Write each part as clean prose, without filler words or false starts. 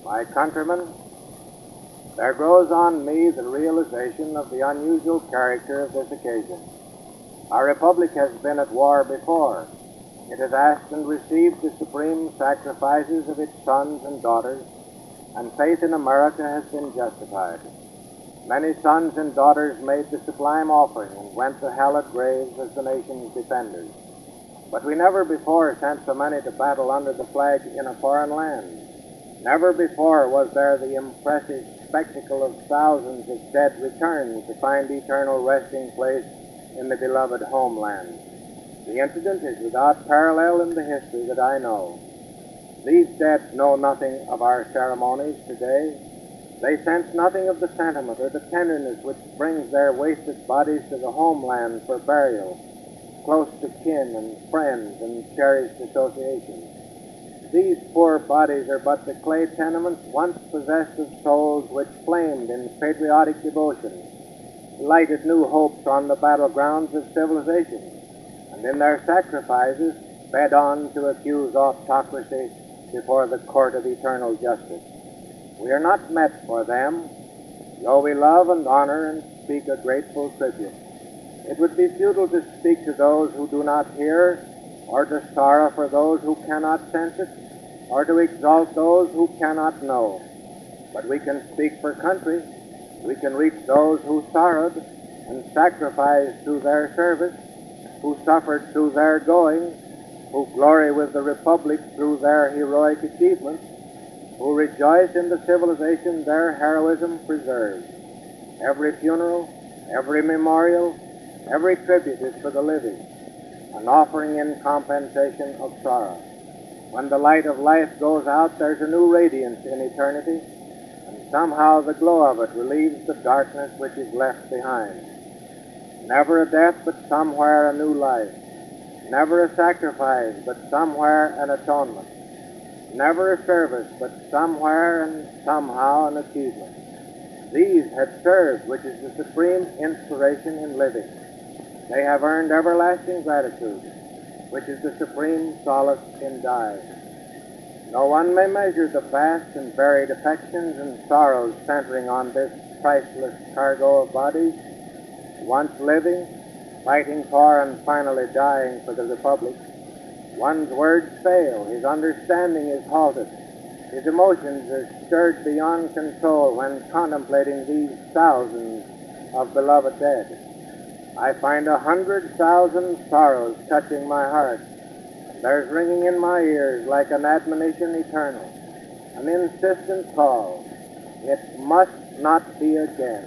My countrymen, there grows on me the realization of the unusual character of this occasion. Our republic has been at war before. It has asked and received the supreme sacrifices of its sons and daughters, and faith in America has been justified. Many sons and daughters made the sublime offering and went to hallowed graves as the nation's defenders. But we never before sent so many to battle under the flag in a foreign land. Never before was there the impressive spectacle of thousands of dead returned to find eternal resting place in the beloved homeland. The incident is without parallel in the history that I know. These dead know nothing of our ceremonies today. They sense nothing of the sentiment or the tenderness which brings their wasted bodies to the homeland for burial, close to kin and friends and cherished associations. These poor bodies are but the clay tenements once possessed of souls which flamed in patriotic devotion, lighted new hopes on the battlegrounds of civilization, and in their sacrifices fed on to accuse autocracy before the court of eternal justice. We are not met for them, though we love and honor and speak a grateful tribute. It would be futile to speak to those who do not hear, or to sorrow for those who cannot sense it, or to exalt those who cannot know. But we can speak for country. We can reach those who sorrowed and sacrificed through their service, who suffered through their going, who glory with the Republic through their heroic achievements, who rejoice in the civilization their heroism preserves. Every funeral, every memorial, every tribute is for the living, an offering in compensation of sorrow. When the light of life goes out, there's a new radiance in eternity, and somehow the glow of it relieves the darkness which is left behind. Never a death, but somewhere a new life. Never a sacrifice, but somewhere an atonement. Never a service, but somewhere and somehow an achievement. These had served, which is the supreme inspiration in living. They have earned everlasting gratitude, which is the supreme solace in dying. No one may measure the vast and varied affections and sorrows centering on this priceless cargo of bodies, once living, fighting for and finally dying for the Republic. One's words fail, his understanding is halted, his emotions are stirred beyond control when contemplating these thousands of beloved dead. I find 100,000 sorrows touching my heart. There's ringing in my ears like an admonition eternal, an insistent call. It must not be again.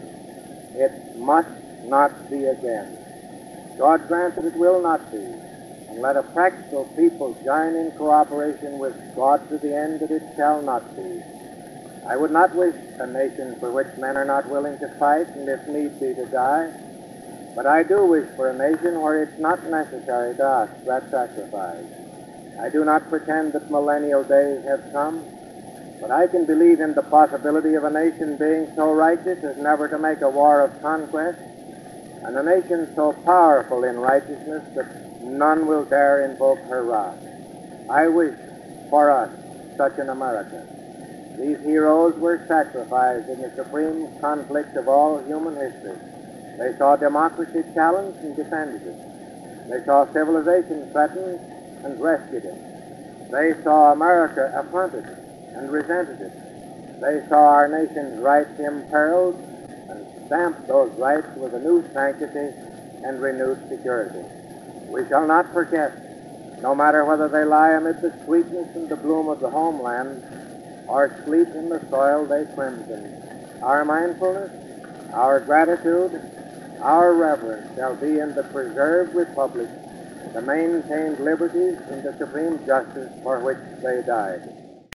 It must not be again. God grant that it will not be, and let a practical people join in cooperation with God to the end that it shall not be. I would not wish a nation for which men are not willing to fight and if need be to die, but I do wish for a nation where it's not necessary to ask that sacrifice. I do not pretend that millennial days have come, but I can believe in the possibility of a nation being so righteous as never to make a war of conquest, and a nation so powerful in righteousness that none will dare invoke her wrath. I wish for us such an America. These heroes were sacrificed in the supreme conflict of all human history. They saw democracy challenged and defended it. They saw civilization threatened and rescued it. They saw America affronted and resented it. They saw our nation's rights imperiled and stamped those rights with a new sanctity and renewed security. We shall not forget, no matter whether they lie amid the sweetness and the bloom of the homeland or sleep in the soil they crimson. Our mindfulness, our gratitude, our reverence shall be in the preserved republic, the maintained liberties, and the supreme justice for which they died.